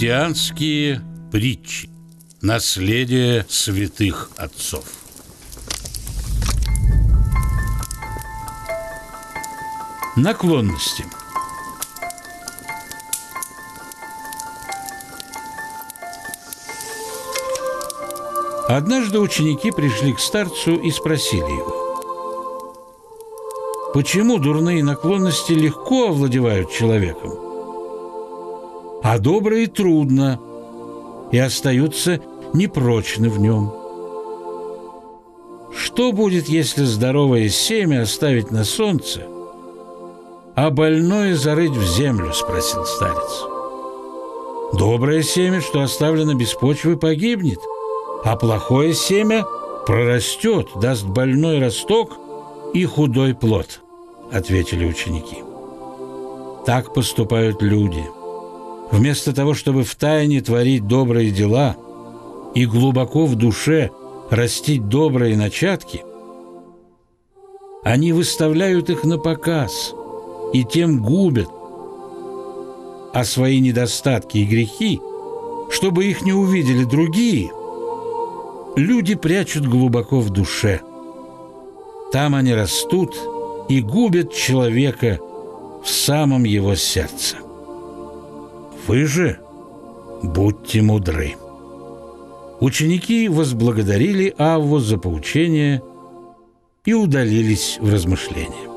Христианские притчи. Наследие святых отцов. Наклонности. Однажды ученики пришли к старцу и спросили его: почему дурные наклонности легко овладевают человеком, а добрые трудно и остаются непрочны в нем? Что будет, если здоровое семя оставить на солнце, а больное зарыть в землю? — спросил старец. Доброе семя, что оставлено без почвы, погибнет, а плохое семя прорастет, даст больной росток и худой плод, — ответили ученики. Так поступают люди. Вместо того, чтобы втайне творить добрые дела и глубоко в душе растить добрые начатки, они выставляют их на показ и тем губят, а свои недостатки и грехи, чтобы их не увидели другие, люди прячут глубоко в душе. Там они растут и губят человека в самом его сердце. Вы же будьте мудры. Ученики возблагодарили Авву за поучение и удалились в размышления.